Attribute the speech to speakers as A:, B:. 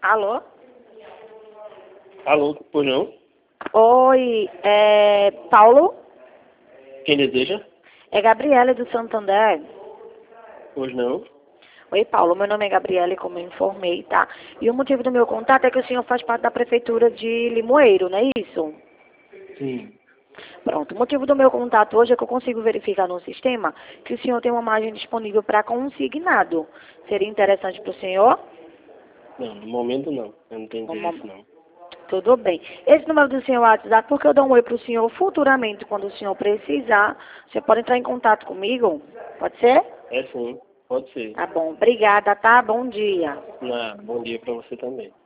A: Alô?
B: Alô, pois não?
A: Oi, Paulo?
B: Quem deseja?
A: É Gabriele do Santander.
B: Pois não?
A: Oi, Paulo, meu nome é Gabriele, como eu informei, tá? E o motivo do meu contato é que o senhor faz parte da prefeitura de Limoeiro, não é isso?
B: Sim.
A: Pronto, o motivo do meu contato hoje é que eu consigo verificar no sistema que o senhor tem uma margem disponível para consignado. Seria interessante para o senhor?
B: Não, no momento não. Eu não tenho interesse não.
A: Tudo bem. Esse número do senhor WhatsApp, porque eu dou um oi para o senhor futuramente, quando o senhor precisar, você pode entrar em contato comigo? Pode ser?
B: É sim, pode ser.
A: Tá bom, obrigada, tá? Bom dia.
B: Bom dia pra você também.